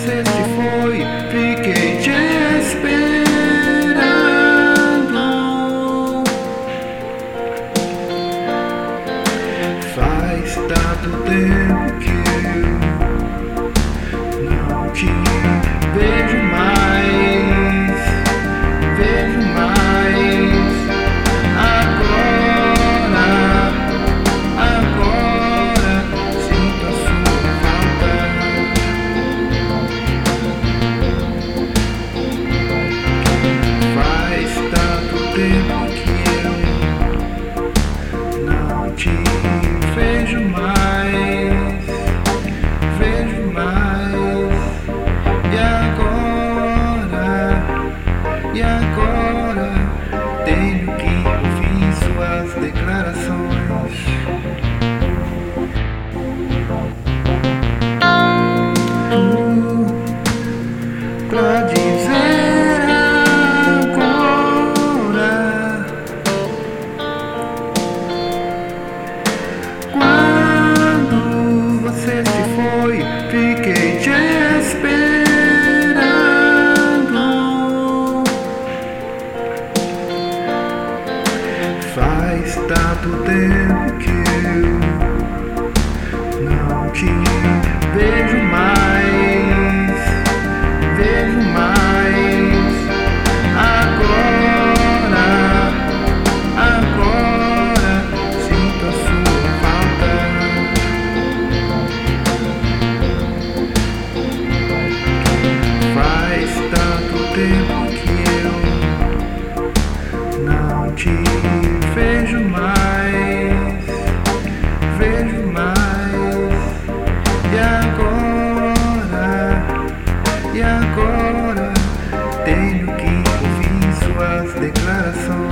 você se foi, fiquei te esperando. Faz tanto tempo que eu não te vejo mais, vejo mais. Agora sinto a sua falta. Faz tanto tempo que eu não te vejo mais, vejo mais. E agora tenho que ouvir suas declarações. Pra dizer agora, quando você se foi, fiquei te esperando. Faz tanto tempo que eu não te vejo mais, vejo mais. Agora sinto a sua falta. Faz tanto tempo que eu não te vejo mais, vejo mais. E agora tenho que ouvir suas declarações.